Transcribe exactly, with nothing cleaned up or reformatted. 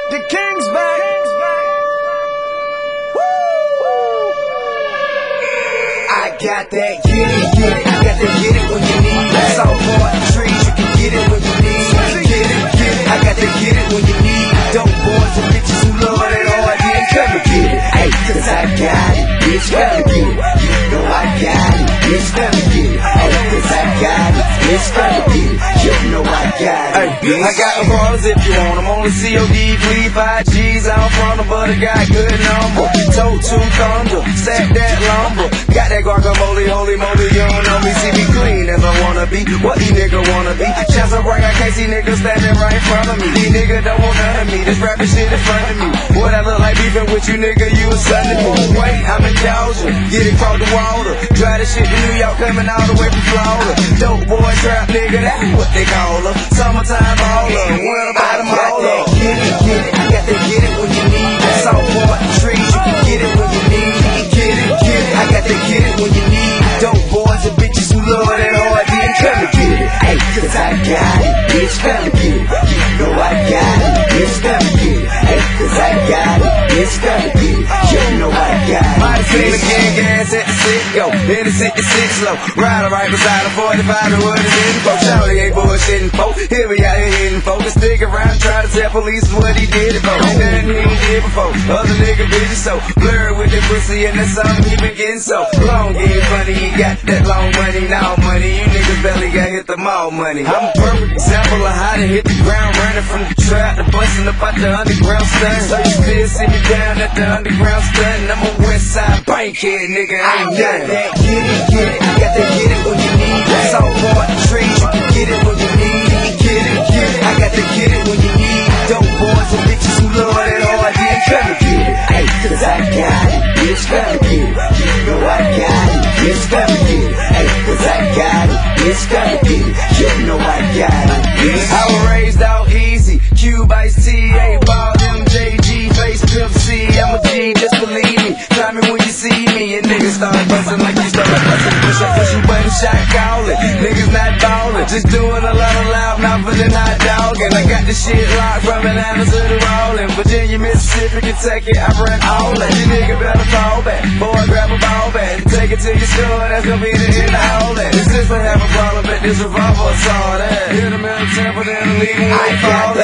The King's back. Woo! I got that get it, get it. I got that get it when you need it. Salt for the trees, you can get it when you need it. Get it, get it. I got that get it when you need it. Dope boys and bitches who love that hard, yeah, come and get it. Ay, cause I got it, bitch, come and get it. You know I got it, bitch, come and get it. Ay, cause I got it, bitch, come and get it. You know I got it. Ay, I got the ballers if you want them. On the C O D, please five G's out front of, but I got good number. Toe two thunder, stack that lumber. Got that guacamole, holy moly, you don't know me. See me clean as I wanna be. What these niggas wanna be? Shots so bright, I can't see niggas standing right in front of me. These niggas don't want none of me. This rapping shit in front of me. What I look like beefing with you, nigga? You a son of me. Wait, I'm in Georgia, get it across the water. Drive this shit to New York, coming all the way from Florida. Dope boy trap nigga, that's what they call her. Summertime baller, what about them all up? Get it, get it. I got that get it when you need it. Salt for the trees, you can get it when you need it. Get it, get it. I got that get it when you need it. Dope boys and bitches who love that hard, then come and get it. Ay, cause I got it, bitch, come and get it. You know I got it, bitch, come and get it. Ay, cause I got it, bitch, come and get it. You know I got it. Might have seen again, gas at the six go. Then the six, the six low. Riding right beside the forty-five, the wood is in the boat. Charlie ain't bullshitting, folk. Here we out here hitting focus. Stick around, try to tell police what he did it for. Ain't nothing he ain't did before. Other nigga bitches so blurred with the pussy, and that's something he been getting so long. Getting funny, he got that long money, now money. You niggas barely got hit the mall money. I'm a perfect example of how to hit the ground, running from the trap to busting up out the underground stunt. So you still see me down at the underground stunt. I'm a west side bankhead nigga, I ain't got done. that get it, get it. I got that get it when you need it. Salt for the trees, you can get it when you need it. Get it, get it. I got that get it when you need it. Dope boys and bitches who love that hard, then come and get it. Ay, cause I got it, bitch, come and get it. You know I got it, bitch, come and get it. Ay, cause I got it, bitch, come and get it. You know I got it, bitch. I was raised out easy, Cube Ice T, A Ball, M J G, Face Pimp C. I'm a G, just believe me. Try me when you see me, and niggas start bustin' like you start bustin'. Push up, push you button shot callin'. Niggas not ballin', just doing a lot of loud mouth for the hot dog. And I got the shit locked from Atlanta to the Rollin'. Virginia, Mississippi, Kentucky, I run all that. You nigga better fall back, boy, grab a ball back. Take it to your store, that's gonna be the end of all that. This is have a problem, but this revolver saw that. Hit him in the temple, then leave him with a fall.